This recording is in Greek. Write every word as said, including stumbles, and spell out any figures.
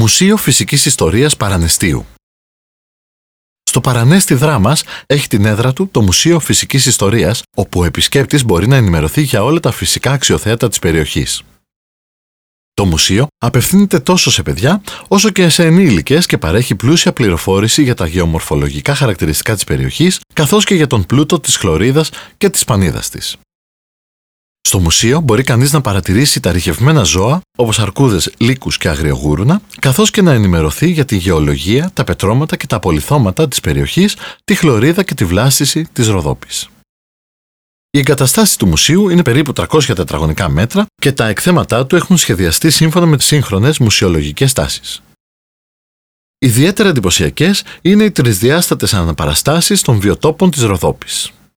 Μουσείο Φυσικής Ιστορίας Παραναιστείου. Στο Παρανέστη Δράμας έχει την έδρα του το Μουσείο Φυσικής Ιστορίας, όπου ο επισκέπτης μπορεί να ενημερωθεί για όλα τα φυσικά αξιοθέατα της περιοχής. Το μουσείο απευθύνεται τόσο σε παιδιά όσο και σε ενήλικες και παρέχει πλούσια πληροφόρηση για τα γεωμορφολογικά χαρακτηριστικά της περιοχής, καθώς και για τον πλούτο της χλωρίδας και της πανίδας της. Στο μουσείο μπορεί κανείς να παρατηρήσει τα ρηχευμένα ζώα, όπως αρκούδες, λύκους και αγριογούρουνα, καθώς και να ενημερωθεί για τη γεωλογία, τα πετρώματα και τα απολιθώματα της περιοχής, τη χλωρίδα και τη βλάστηση της Ροδόπης. Οι εγκαταστάσεις του μουσείου είναι περίπου τριακόσια τετραγωνικά μέτρα και τα εκθέματά του έχουν σχεδιαστεί σύμφωνα με τις σύγχρονες μουσεολογικές τάσεις. Ιδιαίτερα εντυπωσιακές είναι οι τρισδιάστατες αναπαραστάσεις των βιοτόπων της Ροδόπης.